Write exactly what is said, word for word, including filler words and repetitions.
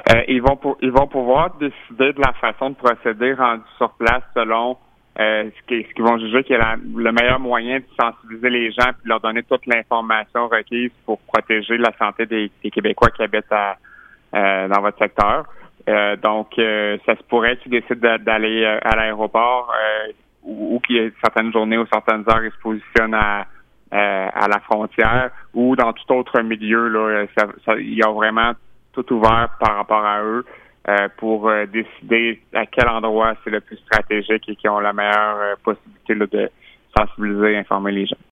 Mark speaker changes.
Speaker 1: Euh, ils vont pour, ils vont pouvoir décider de la façon de procéder rendu sur place selon euh, ce qu'ils ce qu'ils vont juger qui est la, le meilleur moyen de sensibiliser les gens puis de leur donner toute l'information requise pour protéger la santé des, des Québécois qui habitent à, euh, dans votre secteur. Euh, donc, euh, ça se pourrait qu'ils décident d'aller euh, à l'aéroport euh, ou, ou qu'il y ait certaines journées ou certaines heures ils se positionnent à, euh, à la frontière ou dans tout autre milieu. Là, ça, ça, il y a vraiment tout ouvert par rapport à eux euh, pour euh, décider à quel endroit c'est le plus stratégique et qui ont la meilleure euh, possibilité là, de sensibiliser et informer les gens.